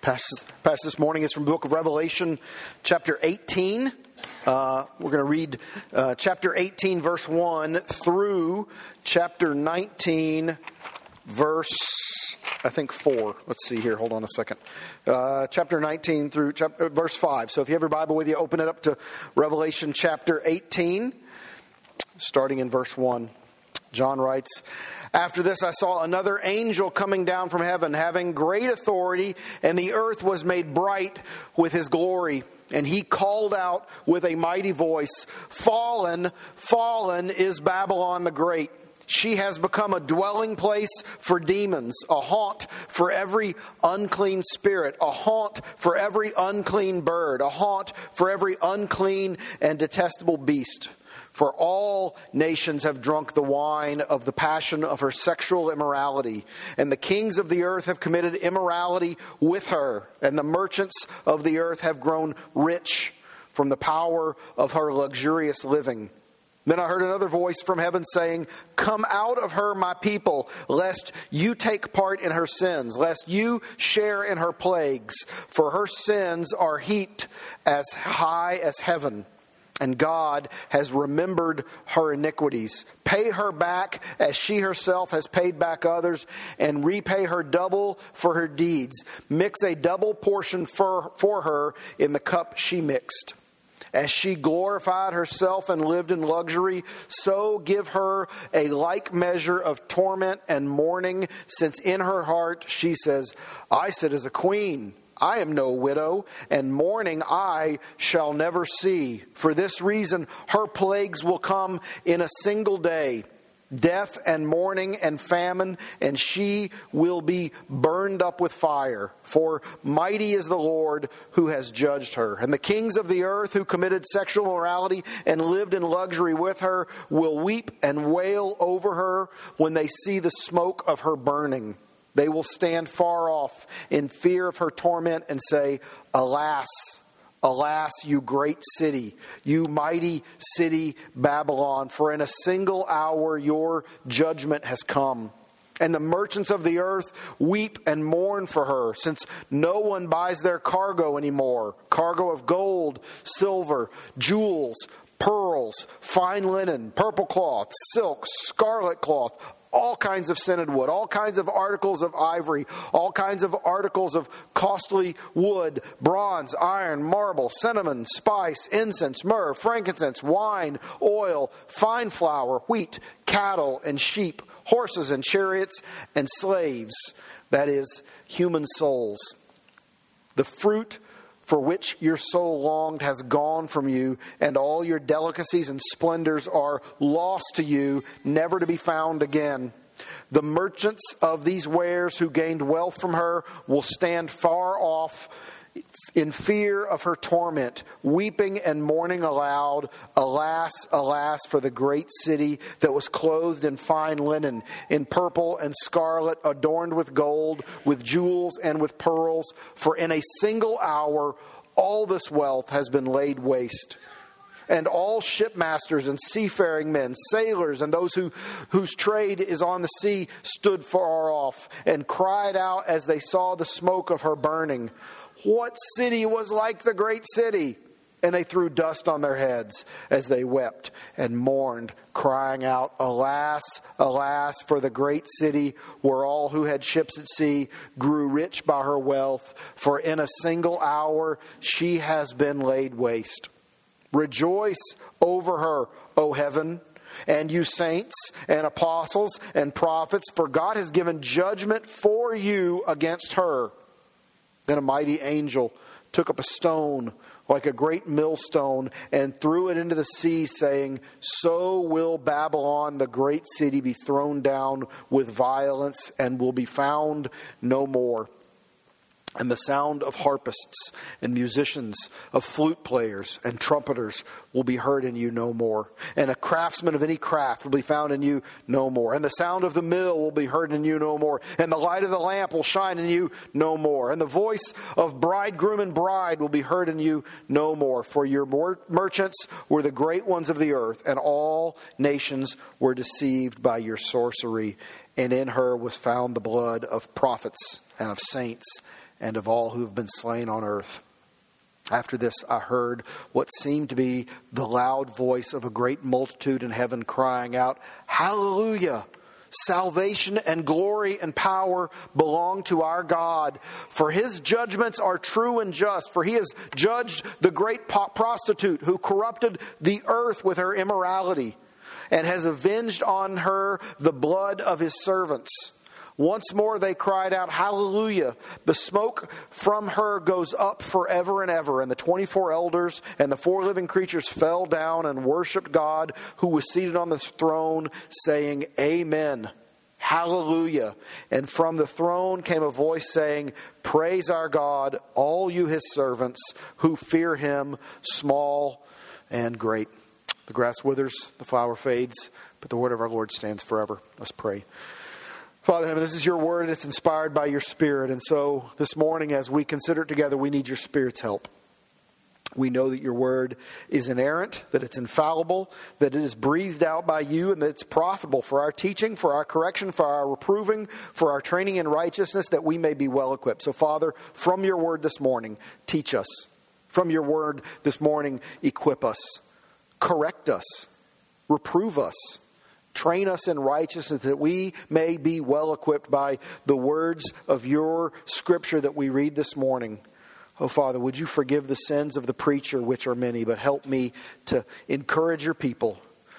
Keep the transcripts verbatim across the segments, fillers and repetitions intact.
Passage, passage this morning is from the book of Revelation, chapter eighteen. Uh, we're going to read uh, chapter eighteen, verse one, through chapter nineteen, verse, I think, four. Let's see here. Hold on a second. Uh, chapter nineteen through chapter, verse five. So if you have your Bible with you, open it up to Revelation chapter eighteen, starting in verse one. John writes, "After this I saw another angel coming down from heaven, having great authority, and the earth was made bright with his glory. And he called out with a mighty voice, 'Fallen, fallen is Babylon the Great. She has become a dwelling place for demons, a haunt for every unclean spirit, a haunt for every unclean bird, a haunt for every unclean and detestable beast. For all nations have drunk the wine of the passion of her sexual immorality. And the kings of the earth have committed immorality with her. And the merchants of the earth have grown rich from the power of her luxurious living.' Then I heard another voice from heaven saying, 'Come out of her, my people, lest you take part in her sins, lest you share in her plagues. For her sins are heaped as high as heaven. And God has remembered her iniquities. Pay her back as she herself has paid back others, and repay her double for her deeds. Mix a double portion for, for her in the cup she mixed. As she glorified herself and lived in luxury, so give her a like measure of torment and mourning, since in her heart she says, I sit as a queen. I am no widow, and mourning I shall never see. For this reason, her plagues will come in a single day, death and mourning and famine, and she will be burned up with fire. For mighty is the Lord who has judged her. And the kings of the earth who committed sexual immorality and lived in luxury with her will weep and wail over her when they see the smoke of her burning. They will stand far off in fear of her torment and say, Alas, alas, you great city, you mighty city Babylon, for in a single hour your judgment has come. And the merchants of the earth weep and mourn for her, since no one buys their cargo anymore, cargo of gold, silver, jewels, pearls, fine linen, purple cloth, silk, scarlet cloth, all kinds of scented wood, all kinds of articles of ivory, all kinds of articles of costly wood, bronze, iron, marble, cinnamon, spice, incense, myrrh, frankincense, wine, oil, fine flour, wheat, cattle and sheep, horses and chariots and slaves, that is, human souls. The fruit for which your soul longed has gone from you, and all your delicacies and splendors are lost to you, never to be found again. The merchants of these wares who gained wealth from her will stand far off in fear of her torment, weeping and mourning aloud, Alas, alas, for the great city that was clothed in fine linen, in purple and scarlet, adorned with gold, with jewels and with pearls. For in a single hour all this wealth has been laid waste. And all shipmasters and seafaring men, sailors, and those who, whose trade is on the sea stood far off and cried out as they saw the smoke of her burning, What city was like the great city? And they threw dust on their heads as they wept and mourned, crying out, Alas, alas, for the great city where all who had ships at sea grew rich by her wealth. For in a single hour she has been laid waste. Rejoice over her, O heaven, and you saints and apostles and prophets, for God has given judgment for you against her.' Then a mighty angel took up a stone like a great millstone and threw it into the sea, saying, So will Babylon, the great city, be thrown down with violence and will be found no more. And the sound of harpists and musicians, of flute players and trumpeters will be heard in you no more. And a craftsman of any craft will be found in you no more. And the sound of the mill will be heard in you no more. And the light of the lamp will shine in you no more. And the voice of bridegroom and bride will be heard in you no more. For your merchants were the great ones of the earth, and all nations were deceived by your sorcery. And in her was found the blood of prophets and of saints and of all who have been slain on earth. After this, I heard what seemed to be the loud voice of a great multitude in heaven crying out, Hallelujah! Salvation and glory and power belong to our God, for his judgments are true and just. For he has judged the great prostitute who corrupted the earth with her immorality, and has avenged on her the blood of his servants. Once more they cried out, Hallelujah! The smoke from her goes up forever and ever. And the twenty-four elders and the four living creatures fell down and worshipped God who was seated on the throne, saying, Amen. Hallelujah. And from the throne came a voice saying, Praise our God, all you his servants who fear him, small and great. The grass withers, the flower fades, but the word of our Lord stands forever. Let's pray. Father, this is your word. It's inspired by your Spirit. And so this morning, as we consider it together, we need your Spirit's help. We know that your word is inerrant, that it's infallible, that it is breathed out by you, and that it's profitable for our teaching, for our correction, for our reproving, for our training in righteousness, that we may be well equipped. So, Father, from your word this morning, teach us. From your word this morning, equip us. Correct us. Reprove us. Train us in righteousness, that we may be well equipped by the words of your scripture that we read this morning. Oh, Father, would you forgive the sins of the preacher, which are many, but help me to encourage your people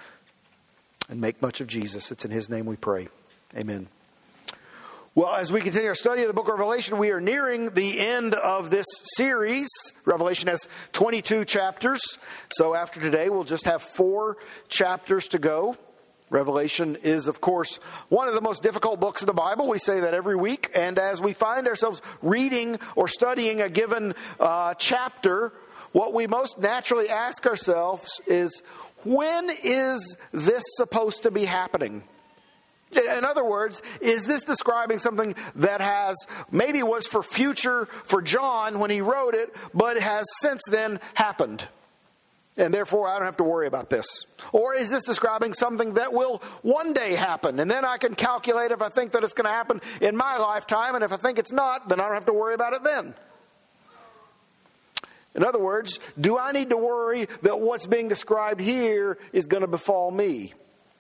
and make much of Jesus. It's in his name we pray. Amen. Well, as we continue our study of the book of Revelation, we are nearing the end of this series. Revelation has twenty-two chapters. So after today, we'll just have four chapters to go. Revelation is, of course, one of the most difficult books of the Bible. We say that every week. And as we find ourselves reading or studying a given uh, chapter, what we most naturally ask ourselves is, when is this supposed to be happening? In other words, is this describing something that has, maybe was for future for John when he wrote it, but has since then happened? And therefore, I don't have to worry about this. Or is this describing something that will one day happen? And then I can calculate if I think that it's going to happen in my lifetime. And if I think it's not, then I don't have to worry about it then. In other words, do I need to worry that what's being described here is going to befall me?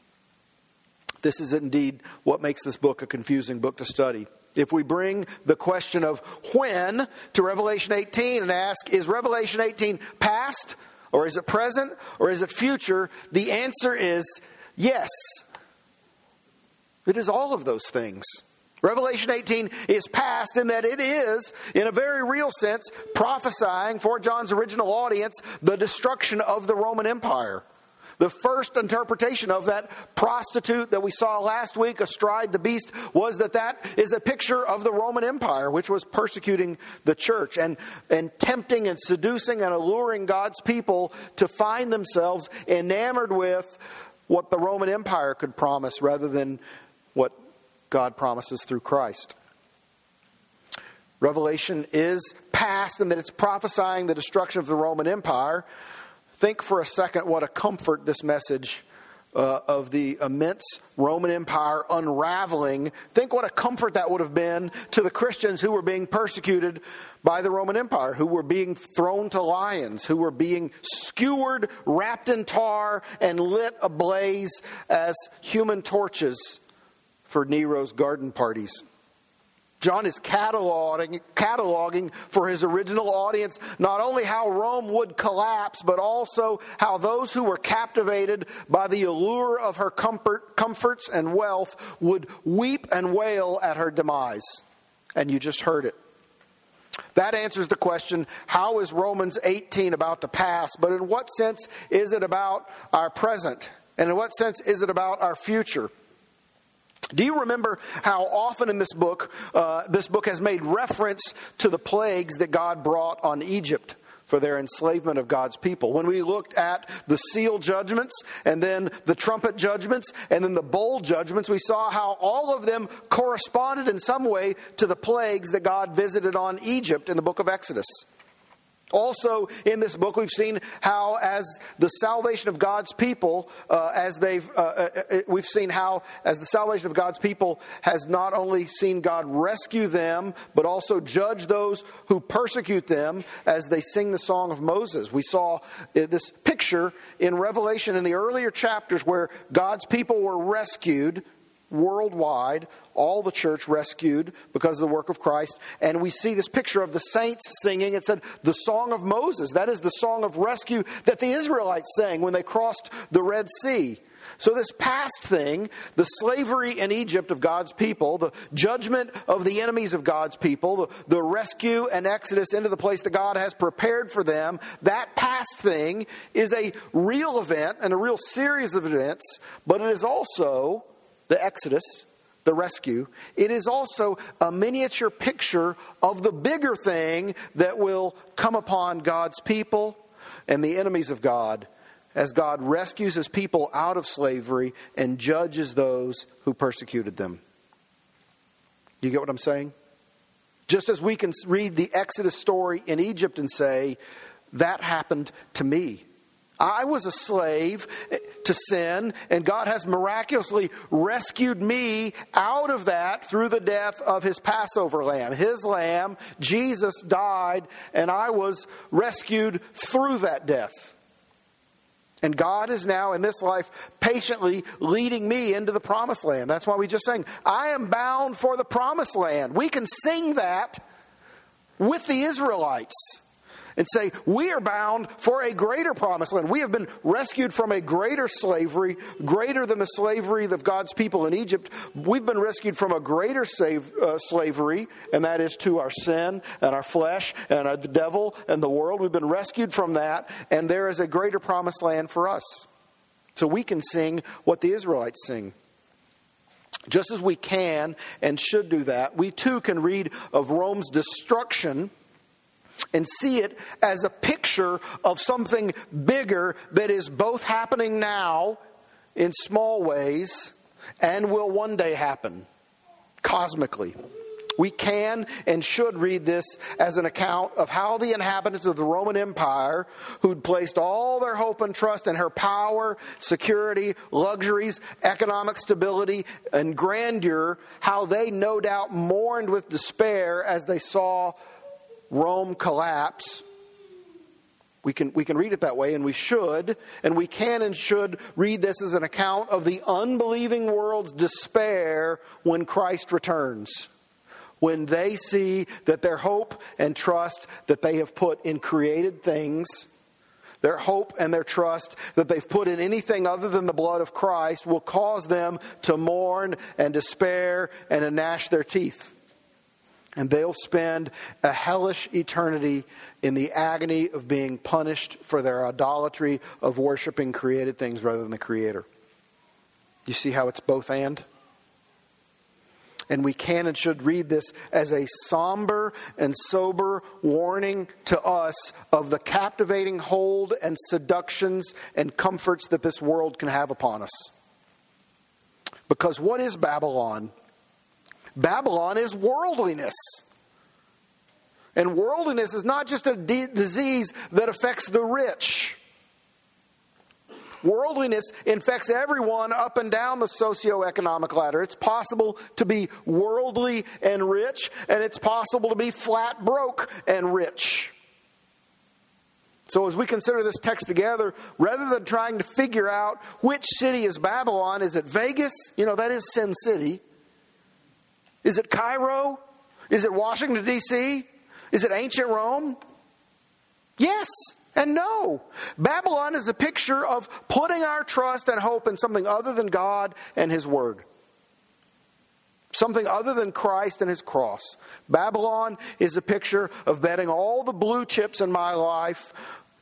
This is indeed what makes this book a confusing book to study. If we bring the question of when to Revelation eighteen and ask, is Revelation eighteen past? Or is it present? Or is it future? The answer is yes. It is all of those things. Revelation eighteen is past in that it is, in a very real sense, prophesying for John's original audience the destruction of the Roman Empire. The first interpretation of that prostitute that we saw last week astride the beast was that that is a picture of the Roman Empire, which was persecuting the church and, and tempting and seducing and alluring God's people to find themselves enamored with what the Roman Empire could promise rather than what God promises through Christ. Revelation is past in that it's prophesying the destruction of the Roman Empire. Think for a second what a comfort this message uh, of the immense Roman Empire unraveling. Think what a comfort that would have been to the Christians who were being persecuted by the Roman Empire, who were being thrown to lions, who were being skewered, wrapped in tar, and lit ablaze as human torches for Nero's garden parties. John is cataloging, cataloging for his original audience not only how Rome would collapse, but also how those who were captivated by the allure of her comfort, comforts and wealth would weep and wail at her demise. And you just heard it. That answers the question, how is Romans eighteen about the past? But in what sense is it about our present? And in what sense is it about our future? Do you remember how often in this book, uh, this book has made reference to the plagues that God brought on Egypt for their enslavement of God's people? When we looked at the seal judgments and then the trumpet judgments and then the bowl judgments, we saw how all of them corresponded in some way to the plagues that God visited on Egypt in the book of Exodus. Also, in this book, we've seen how, as the salvation of God's people, uh, as they've, uh, uh, we've seen how, as the salvation of God's people has not only seen God rescue them, but also judge those who persecute them, as they sing the song of Moses. We saw this picture in Revelation in the earlier chapters where God's people were rescued worldwide, all the church rescued because of the work of Christ. And we see this picture of the saints singing. It said the song of Moses. That is the song of rescue that the Israelites sang when they crossed the Red Sea. So this past thing, the slavery in Egypt of God's people, the judgment of the enemies of God's people, the, the rescue and exodus into the place that God has prepared for them, that past thing is a real event and a real series of events, but it is also the Exodus, the rescue. It is also a miniature picture of the bigger thing that will come upon God's people and the enemies of God as God rescues His people out of slavery and judges those who persecuted them. You get what I'm saying? Just as we can read the Exodus story in Egypt and say, that happened to me. I was a slave to sin, and God has miraculously rescued me out of that through the death of His Passover lamb. His lamb, Jesus, died, and I was rescued through that death. And God is now in this life patiently leading me into the promised land. That's why we just sang, I am bound for the promised land. We can sing that with the Israelites and say, we are bound for a greater promised land. We have been rescued from a greater slavery, greater than the slavery of God's people in Egypt. We've been rescued from a greater save, uh, slavery, and that is to our sin and our flesh and uh, the devil and the world. We've been rescued from that, and there is a greater promised land for us. So we can sing what the Israelites sing. Just as we can and should do that, we too can read of Rome's destruction and see it as a picture of something bigger that is both happening now in small ways and will one day happen cosmically. We can and should read this as an account of how the inhabitants of the Roman Empire, who'd placed all their hope and trust in her power, security, luxuries, economic stability, and grandeur, how they no doubt mourned with despair as they saw Rome collapse. We can we can read it that way, and we should, and we can and should read this as an account of the unbelieving world's despair when Christ returns. When they see that their hope and trust that they have put in created things, their hope and their trust that they've put in anything other than the blood of Christ will cause them to mourn and despair and to gnash their teeth. And they'll spend a hellish eternity in the agony of being punished for their idolatry of worshiping created things rather than the Creator. You see how it's both and? And we can and should read this as a somber and sober warning to us of the captivating hold and seductions and comforts that this world can have upon us. Because what is Babylon? Babylon is worldliness. And worldliness is not just a d- disease that affects the rich. Worldliness infects everyone up and down the socioeconomic ladder. It's possible to be worldly and rich, and it's possible to be flat broke and rich. So as we consider this text together, rather than trying to figure out which city is Babylon, is it Vegas? You know, that is Sin City. Is it Cairo? Is it Washington, D C? Is it ancient Rome? Yes and no. Babylon is a picture of putting our trust and hope in something other than God and His Word. Something other than Christ and His cross. Babylon is a picture of betting all the blue chips in my life,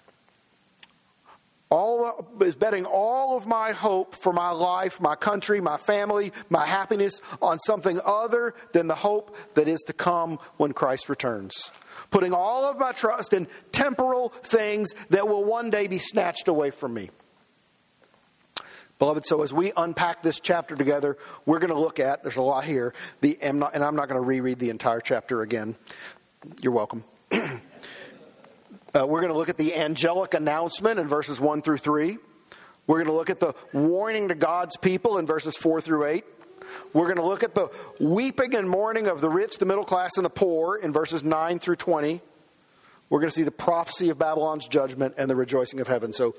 All is betting all of my hope for my life, my country, my family, my happiness on something other than the hope that is to come when Christ returns. Putting all of my trust in temporal things that will one day be snatched away from me. Beloved, so as we unpack this chapter together, we're going to look at, there's a lot here, the and I'm not going to reread the entire chapter again. You're welcome. Uh, we're going to look at the angelic announcement in verses one through three. We're going to look at the warning to God's people in verses four through eight. We're going to look at the weeping and mourning of the rich, the middle class, and the poor in verses nine through twenty. We're going to see the prophecy of Babylon's judgment and the rejoicing of heaven. So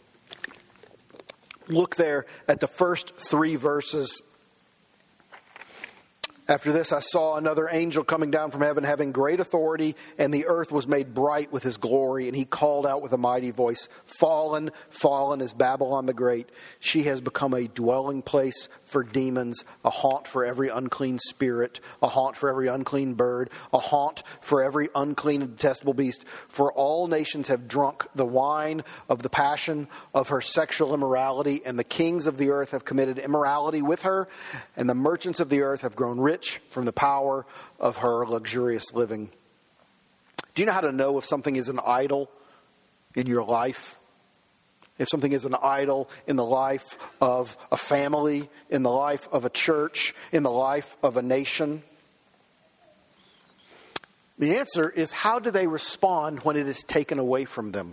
look there at the first three verses. After this, I saw another angel coming down from heaven, having great authority, and the earth was made bright with his glory. And he called out with a mighty voice, "Fallen, fallen is Babylon the Great. She has become a dwelling place for demons, a haunt for every unclean spirit, a haunt for every unclean bird, a haunt for every unclean and detestable beast. For all nations have drunk the wine of the passion of her sexual immorality, and the kings of the earth have committed immorality with her, and the merchants of the earth have grown rich from the power of her luxurious living." Do you know how to know if something is an idol in your life? If something is an idol in the life of a family, in the life of a church, in the life of a nation? The answer is, how do they respond when it is taken away from them?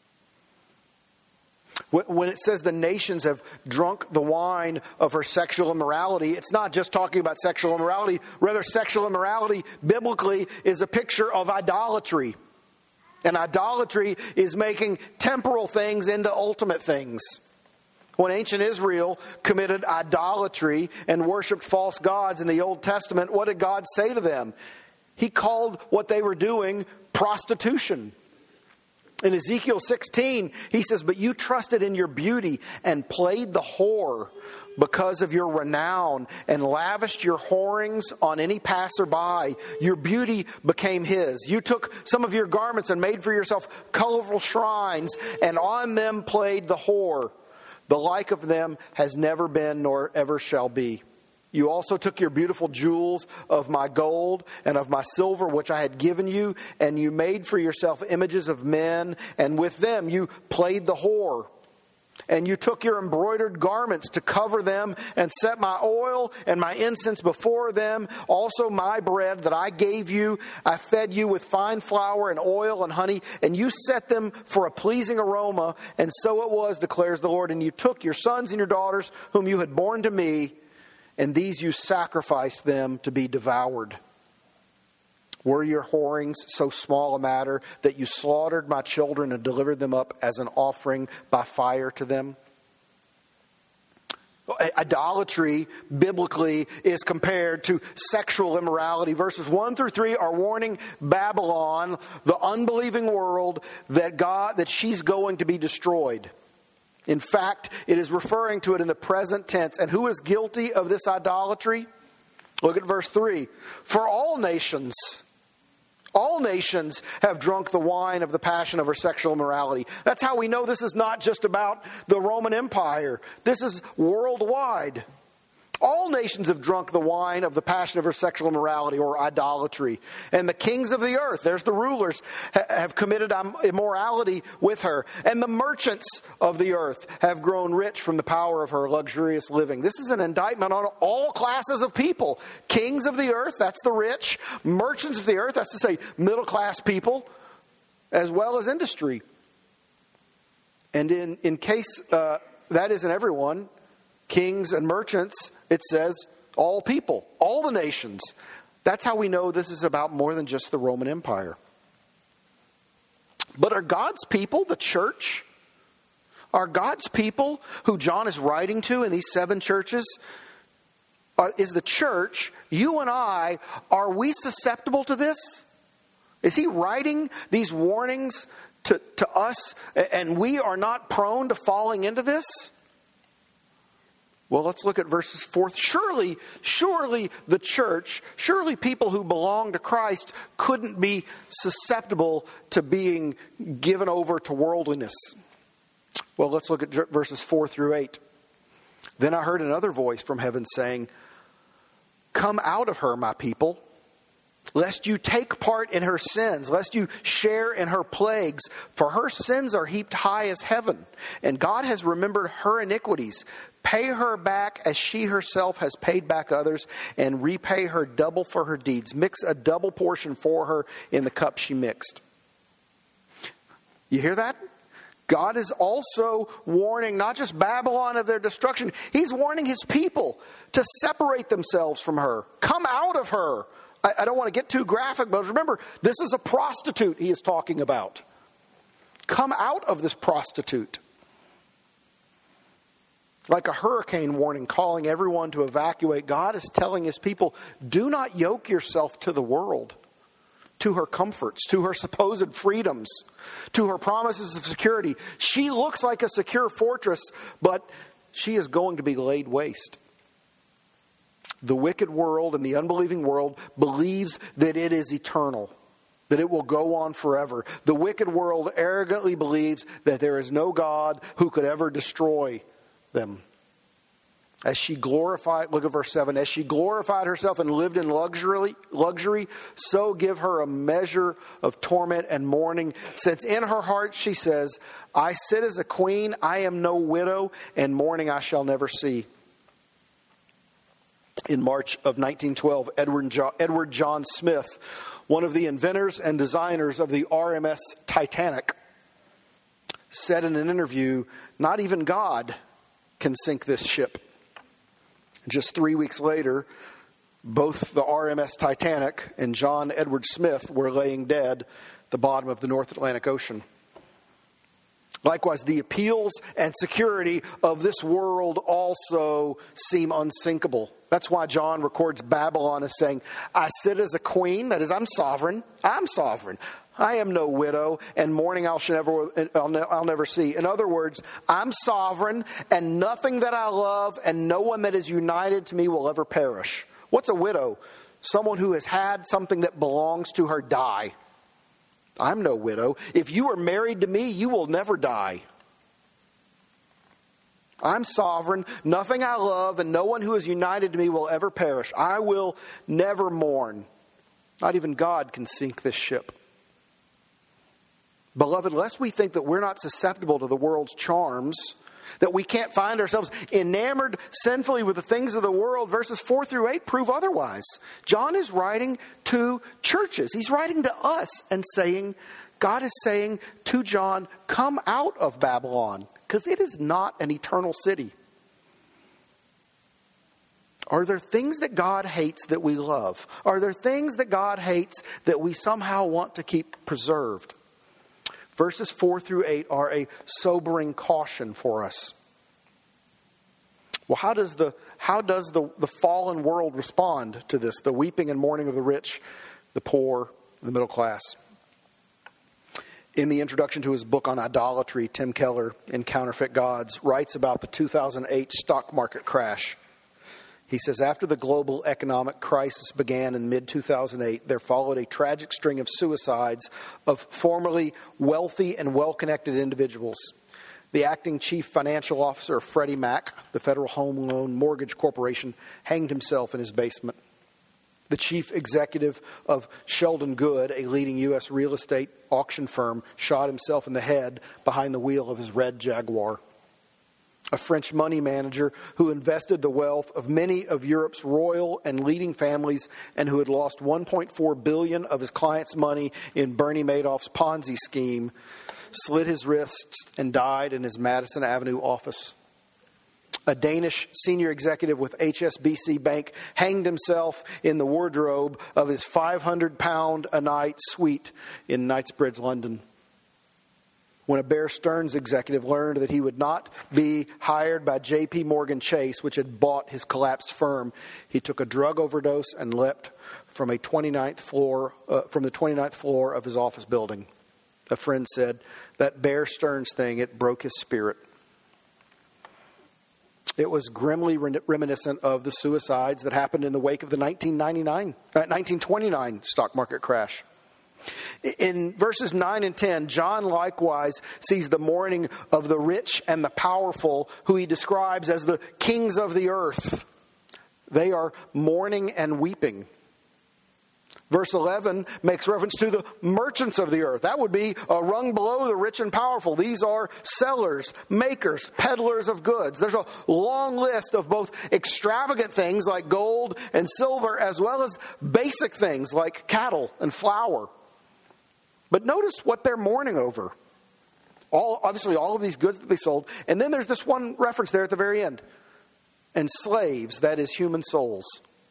When it says the nations have drunk the wine of her sexual immorality, it's not just talking about sexual immorality. Rather, sexual immorality biblically is a picture of idolatry. And idolatry is making temporal things into ultimate things. When ancient Israel committed idolatry and worshipped false gods in the Old Testament, what did God say to them? He called what they were doing prostitution. In Ezekiel sixteen, he says, "But you trusted in your beauty and played the whore because of your renown and lavished your whorings on any passerby. Your beauty became his. You took some of your garments and made for yourself colorful shrines, and on them played the whore. The like of them has never been nor ever shall be. You also took your beautiful jewels of my gold and of my silver, which I had given you, and you made for yourself images of men, and with them you played the whore. And you took your embroidered garments to cover them, and set my oil and my incense before them. Also my bread that I gave you, I fed you with fine flour and oil and honey, and you set them for a pleasing aroma. And so it was, declares the Lord. And you took your sons and your daughters, whom you had borne to me, and these you sacrificed them to be devoured. Were your whorings so small a matter that you slaughtered my children and delivered them up as an offering by fire to them?" Idolatry, biblically, is compared to sexual immorality. Verses one through three are warning Babylon, the unbelieving world, that God, that she's going to be destroyed. In fact, it is referring to it in the present tense. And who is guilty of this idolatry? Look at verse three. "For all nations, all nations have drunk the wine of the passion of her sexual immorality." That's how we know this is not just about the Roman Empire. This is worldwide. All nations have drunk the wine of the passion of her sexual immorality, or idolatry. And the kings of the earth, there's the rulers, ha- have committed immorality with her. And the merchants of the earth have grown rich from the power of her luxurious living. This is an indictment on all classes of people. Kings of the earth, that's the rich. Merchants of the earth, that's to say middle class people, as well as industry. And in, in case uh, that isn't everyone, kings and merchants, it says all people, all the nations. That's how we know this is about more than just the Roman Empire. But are God's people, the church, are God's people who John is writing to in these seven churches, are, is the church, you and I, are we susceptible to this? Is he writing these warnings to, to us and we are not prone to falling into this? Well, let's look at verses four. Surely, surely the church, surely people who belong to Christ couldn't be susceptible to being given over to worldliness. Well, let's look at verses four through eight. "Then I heard another voice from heaven saying, 'Come out of her, my people, lest you take part in her sins, lest you share in her plagues. For her sins are heaped high as heaven, and God has remembered her iniquities. Pay her back as she herself has paid back others, and repay her double for her deeds. Mix a double portion for her in the cup she mixed.'" You hear that? God is also warning not just Babylon of their destruction. He's warning his people to separate themselves from her. Come out of her. I, I don't want to get too graphic, but remember, this is a prostitute he is talking about. Come out of this prostitute. Like a hurricane warning calling everyone to evacuate, God is telling his people, do not yoke yourself to the world, to her comforts, to her supposed freedoms, to her promises of security. She looks like a secure fortress, but she is going to be laid waste. The wicked world and the unbelieving world believes that it is eternal, that it will go on forever. The wicked world arrogantly believes that there is no God who could ever destroy them. As she glorified, look at verse seven, as she glorified herself and lived in luxury, luxury, so give her a measure of torment and mourning. Since in her heart she says, I sit as a queen, I am no widow, and mourning I shall never see. In March of nineteen twelve, Edward John, Edward John Smith, one of the inventors and designers of the R M S Titanic, said in an interview, not even God can sink this ship. Just three weeks later, both the R M S Titanic and John Edward Smith were laying dead at the bottom of the North Atlantic Ocean. Likewise, the appeals and security of this world also seem unsinkable. That's why John records Babylon as saying, I sit as a queen, that is, I'm sovereign, I'm sovereign. I am no widow, and mourning I'll never, I'll, ne- I'll never see. In other words, I'm sovereign, and nothing that I love and no one that is united to me will ever perish. What's a widow? Someone who has had something that belongs to her die. I'm no widow. If you are married to me, you will never die. I'm sovereign. Nothing I love and no one who is united to me will ever perish. I will never mourn. Not even God can sink this ship. Beloved, lest we think that we're not susceptible to the world's charms, that we can't find ourselves enamored sinfully with the things of the world, verses four through eight prove otherwise. John is writing to churches. He's writing to us and saying, God is saying to John, come out of Babylon, because it is not an eternal city. Are there things that God hates that we love? Are there things that God hates that we somehow want to keep preserved? Verses four through eight are a sobering caution for us. Well, how does the how does the, the fallen world respond to this? The weeping and mourning of the rich, the poor, the middle class. In the introduction to his book on idolatry, Tim Keller, in Counterfeit Gods, writes about the two thousand eight stock market crash. He says, after the global economic crisis began in mid two thousand eight, there followed a tragic string of suicides of formerly wealthy and well-connected individuals. The acting chief financial officer of Freddie Mac, the Federal Home Loan Mortgage Corporation, hanged himself in his basement. The chief executive of Sheldon Good, a leading U S real estate auction firm, shot himself in the head behind the wheel of his red Jaguar. A French money manager who invested the wealth of many of Europe's royal and leading families and who had lost one point four billion dollars of his clients' money in Bernie Madoff's Ponzi scheme slit his wrists and died in his Madison Avenue office. A Danish senior executive with H S B C Bank hanged himself in the wardrobe of his five hundred pound a night suite in Knightsbridge, London. When a Bear Stearns executive learned that he would not be hired by J P Morgan Chase, which had bought his collapsed firm, he took a drug overdose and leapt from a twenty-ninth floor uh, from the twenty-ninth floor of his office building. A friend said, that Bear Stearns thing, it broke his spirit. It was grimly reminiscent of the suicides that happened in the wake of the nineteen ninety-nine, uh, nineteen twenty-nine stock market crash. In verses nine and ten, John likewise sees the mourning of the rich and the powerful, who he describes as the kings of the earth. They are mourning and weeping. Verse eleven makes reference to the merchants of the earth. That would be a rung below the rich and powerful. These are sellers, makers, peddlers of goods. There's a long list of both extravagant things like gold and silver, as well as basic things like cattle and flour. But notice what they're mourning over. All, obviously, all of these goods that they sold. And then there's this one reference there at the very end. And slaves, that is human souls.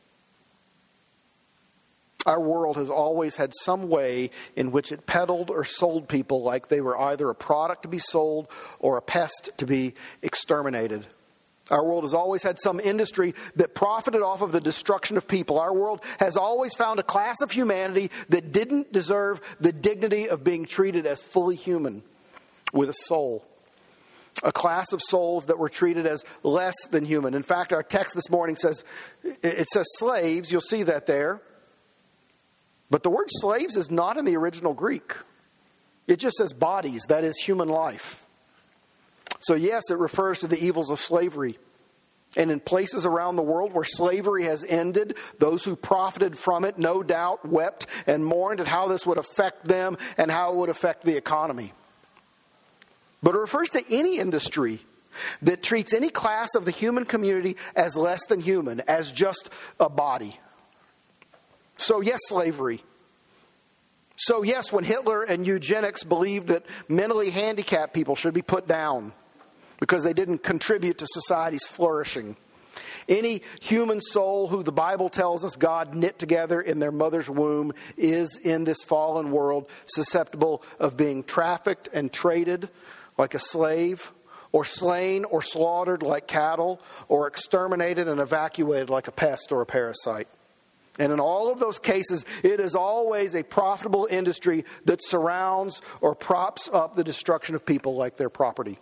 Our world has always had some way in which it peddled or sold people like they were either a product to be sold or a pest to be exterminated. Our world has always had some industry that profited off of the destruction of people. Our world has always found a class of humanity that didn't deserve the dignity of being treated as fully human with a soul. A class of souls that were treated as less than human. In fact, our text this morning says, it says slaves. You'll see that there. But the word slaves is not in the original Greek. It just says bodies, that is human life. So yes, it refers to the evils of slavery. And in places around the world where slavery has ended, those who profited from it no doubt wept and mourned at how this would affect them and how it would affect the economy. But it refers to any industry that treats any class of the human community as less than human, as just a body. So yes, slavery. So yes, when Hitler and eugenics believed that mentally handicapped people should be put down because they didn't contribute to society's flourishing. Any human soul who the Bible tells us God knit together in their mother's womb is in this fallen world susceptible of being trafficked and traded like a slave, or slain or slaughtered like cattle, or exterminated and evacuated like a pest or a parasite. And in all of those cases, it is always a profitable industry that surrounds or props up the destruction of people like their property.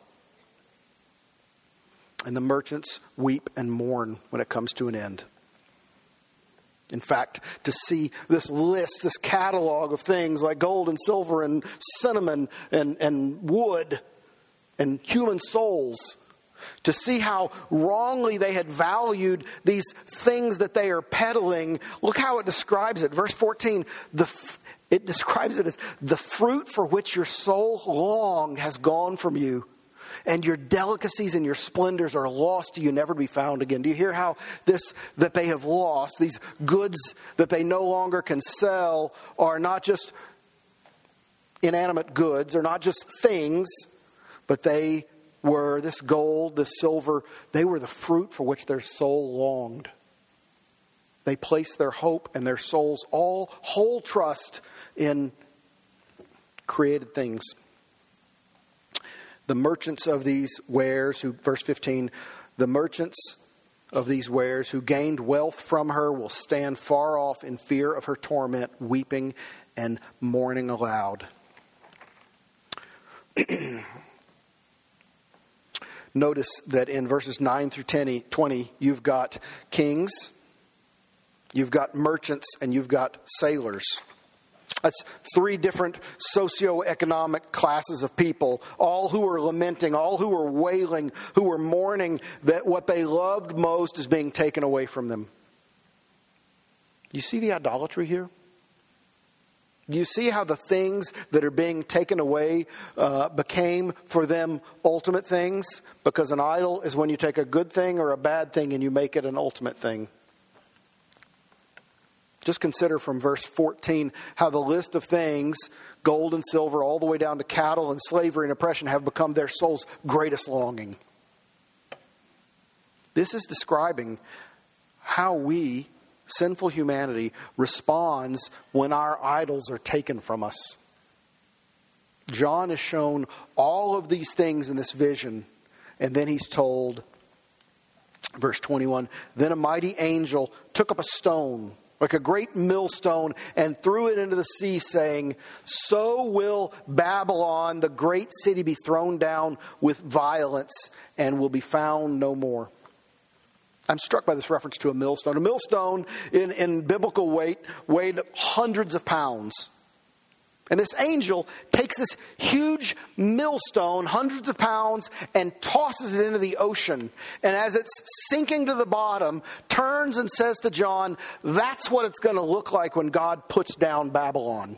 And the merchants weep and mourn when it comes to an end. In fact, to see this list, this catalog of things like gold and silver and cinnamon and, and wood and human souls, to see how wrongly they had valued these things that they are peddling. Look how it describes it. Verse fourteen, the, it describes it as the fruit for which your soul longed has gone from you. And your delicacies and your splendors are lost to you, never to be found again. Do you hear how this that they have lost, these goods that they no longer can sell, are not just inanimate goods, are not just things, but they were, this gold, this silver, they were the fruit for which their soul longed. They placed their hope and their soul's all whole trust in created things. The merchants of these wares, who, verse fifteen, the merchants of these wares who gained wealth from her will stand far off in fear of her torment, weeping and mourning aloud. Notice that in verses nine through twenty, you've got kings, you've got merchants, and you've got sailors. That's three different socioeconomic classes of people, all who are lamenting, all who are wailing, who are mourning that what they loved most is being taken away from them. You see the idolatry here? Do you see how the things that are being taken away uh, became for them ultimate things? Because an idol is when you take a good thing or a bad thing and you make it an ultimate thing. Just consider from verse fourteen how the list of things, gold and silver, all the way down to cattle and slavery and oppression, have become their soul's greatest longing. This is describing how we, sinful humanity, responds when our idols are taken from us. John is shown all of these things in this vision, and then he's told, verse twenty-one, then a mighty angel took up a stone, like a great millstone, and threw it into the sea, saying, so will Babylon, the great city, be thrown down with violence and will be found no more. I'm struck by this reference to a millstone. A millstone in, in biblical weight weighed hundreds of pounds. And this angel takes this huge millstone, hundreds of pounds, and tosses it into the ocean. And as it's sinking to the bottom, turns and says to John, that's what it's going to look like when God puts down Babylon.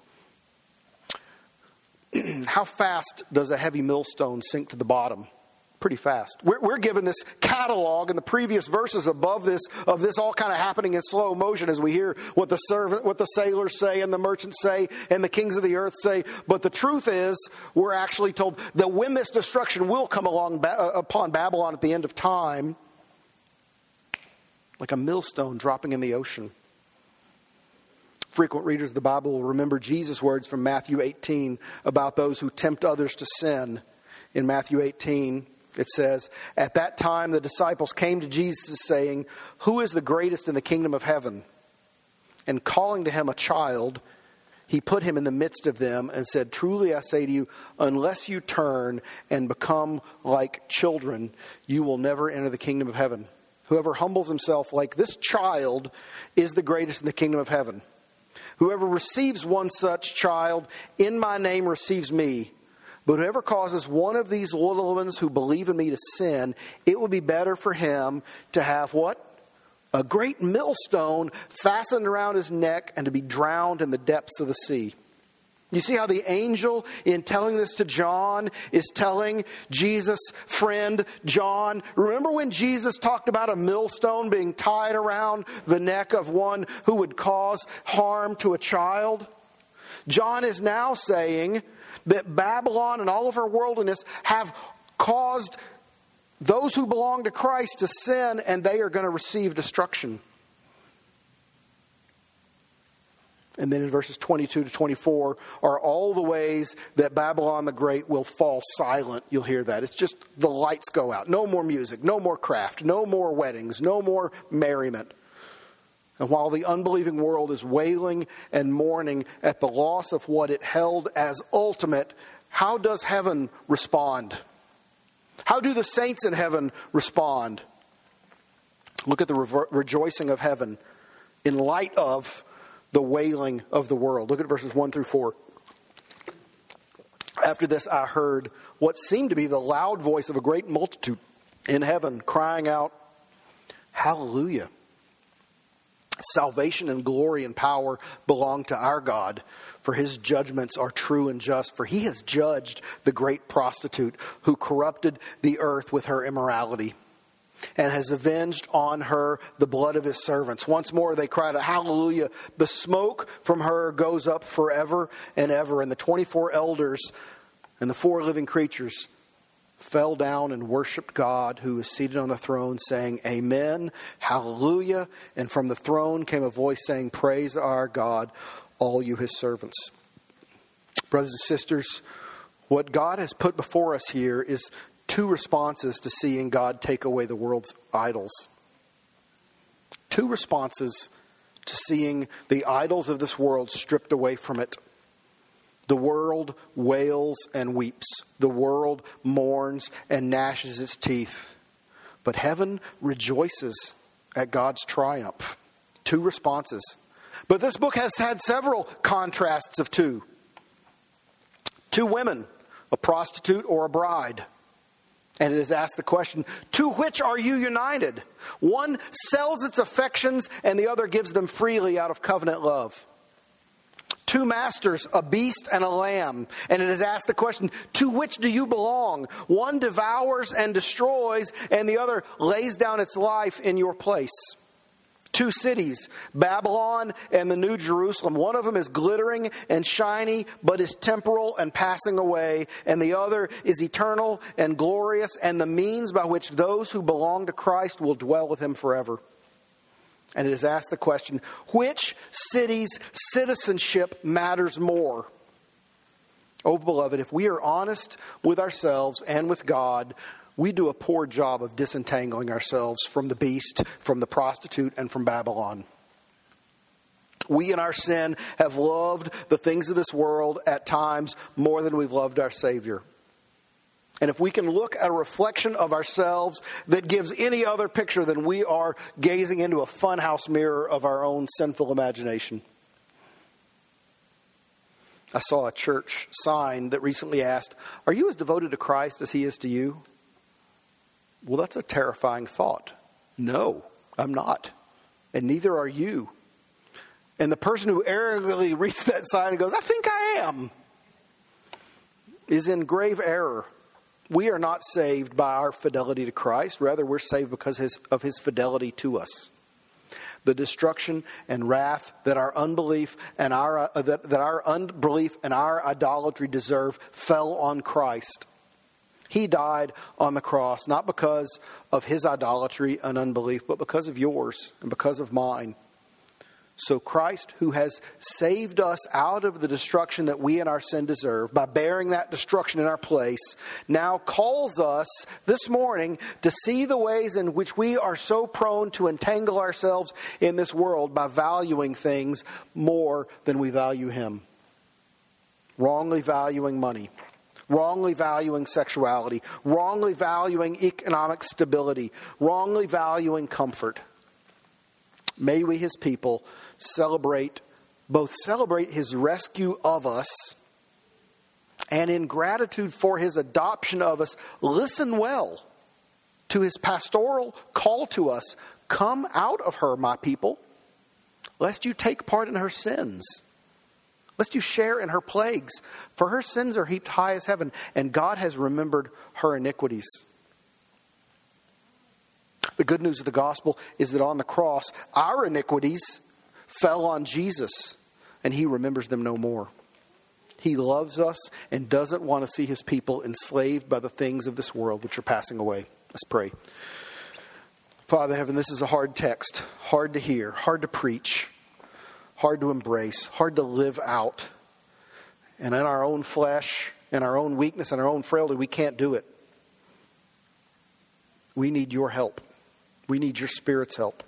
How fast does a heavy millstone sink to the bottom? pretty fast. We're, we're given this catalog in the previous verses above this of this all kind of happening in slow motion as we hear what the servant, what the sailors say and the merchants say and the kings of the earth say. But the truth is, we're actually told that when this destruction will come along ba- upon Babylon at the end of time, like a millstone dropping in the ocean. Frequent readers of the Bible will remember Jesus' words from Matthew eighteen about those who tempt others to sin. In Matthew eighteen, it says, "At that time the disciples came to Jesus saying, 'Who is the greatest in the kingdom of heaven?' And calling to him a child, he put him in the midst of them and said, 'Truly I say to you, unless you turn and become like children, you will never enter the kingdom of heaven. Whoever humbles himself like this child is the greatest in the kingdom of heaven. Whoever receives one such child in my name receives me. But whoever causes one of these little ones who believe in me to sin, it will be better for him to have what? A great millstone fastened around his neck and to be drowned in the depths of the sea.'" You see how the angel, in telling this to John, is telling Jesus' friend John, remember when Jesus talked about a millstone being tied around the neck of one who would cause harm to a child? John is now saying that Babylon and all of her worldliness have caused those who belong to Christ to sin, and they are going to receive destruction. And then in verses twenty-two to twenty-four are all the ways that Babylon the Great will fall silent. You'll hear that. It's just the lights go out. No more music, no more craft, no more weddings, no more merriment. And while the unbelieving world is wailing and mourning at the loss of what it held as ultimate, how does heaven respond? How do the saints in heaven respond? Look at the re- rejoicing of heaven in light of the wailing of the world. Look at verses one through four. "After this I heard what seemed to be the loud voice of a great multitude in heaven crying out, 'Hallelujah! Salvation and glory and power belong to our God, for his judgments are true and just. For he has judged the great prostitute who corrupted the earth with her immorality, and has avenged on her the blood of his servants.' Once more they cried out, 'Hallelujah! The smoke from her goes up forever and ever.' And the twenty-four elders and the four living creatures fell down and worshipped God who is seated on the throne, saying, 'Amen, hallelujah.' And from the throne came a voice saying, 'Praise our God, all you his servants.'" Brothers and sisters, what God has put before us here is two responses to seeing God take away the world's idols. Two responses to seeing the idols of this world stripped away from it. The world wails and weeps. The world mourns and gnashes its teeth. But heaven rejoices at God's triumph. Two responses. But this book has had several contrasts of two. Two women, a prostitute or a bride. And it has asked the question, to which are you united? One sells its affections and the other gives them freely out of covenant love. Two masters, a beast and a lamb. And it has asked the question, to which do you belong? One devours and destroys, and the other lays down its life in your place. Two cities, Babylon and the New Jerusalem. One of them is glittering and shiny, but is temporal and passing away. And the other is eternal and glorious, and the means by which those who belong to Christ will dwell with him forever. And it has asked the question, which city's citizenship matters more? Oh, beloved, if we are honest with ourselves and with God, we do a poor job of disentangling ourselves from the beast, from the prostitute, and from Babylon. We in our sin have loved the things of this world at times more than we've loved our Savior. And if we can look at a reflection of ourselves that gives any other picture, then we are gazing into a funhouse mirror of our own sinful imagination. I saw a church sign that recently asked, "Are you as devoted to Christ as he is to you?" Well, that's a terrifying thought. No, I'm not. And neither are you. And the person who arrogantly reads that sign and goes, "I think I am," is in grave error. We are not saved by our fidelity to Christ. Rather, we're saved because his, of his fidelity to us. The destruction and wrath that our unbelief and our uh, that, that our unbelief and our idolatry deserve fell on Christ. He died on the cross, not because of his idolatry and unbelief, but because of yours and because of mine. So Christ, who has saved us out of the destruction that we in our sin deserve by bearing that destruction in our place, now calls us this morning to see the ways in which we are so prone to entangle ourselves in this world by valuing things more than we value him. Wrongly valuing money. Wrongly valuing sexuality. Wrongly valuing economic stability. Wrongly valuing comfort. May we, his people, celebrate, both celebrate his rescue of us and in gratitude for his adoption of us, listen well to his pastoral call to us. Come out of her, my people, lest you take part in her sins, lest you share in her plagues. For her sins are heaped high as heaven, and God has remembered her iniquities. The good news of the gospel is that on the cross, our iniquities fell on Jesus, and he remembers them no more. He loves us and doesn't want to see his people enslaved by the things of this world which are passing away. Let's pray. Father in heaven, this is a hard text, hard to hear, hard to preach, hard to embrace, hard to live out. And in our own flesh, in our own weakness, and our own frailty, we can't do it. We need your help. We need your Spirit's help.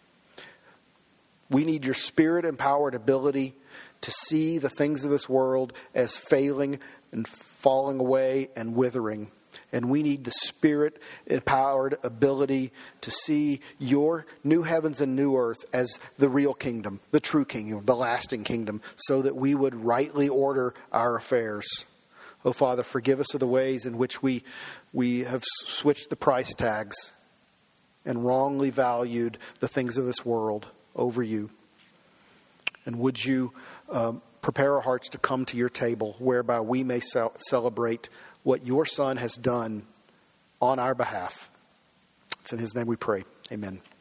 We need your Spirit-empowered ability to see the things of this world as failing and falling away and withering. And we need the Spirit-empowered ability to see your new heavens and new earth as the real kingdom, the true kingdom, the lasting kingdom, so that we would rightly order our affairs. Oh, Father, forgive us of the ways in which we, we have switched the price tags and wrongly valued the things of this world over you. And would you um, prepare our hearts to come to your table, whereby we may ce- celebrate what your Son has done on our behalf. It's in his name we pray. Amen.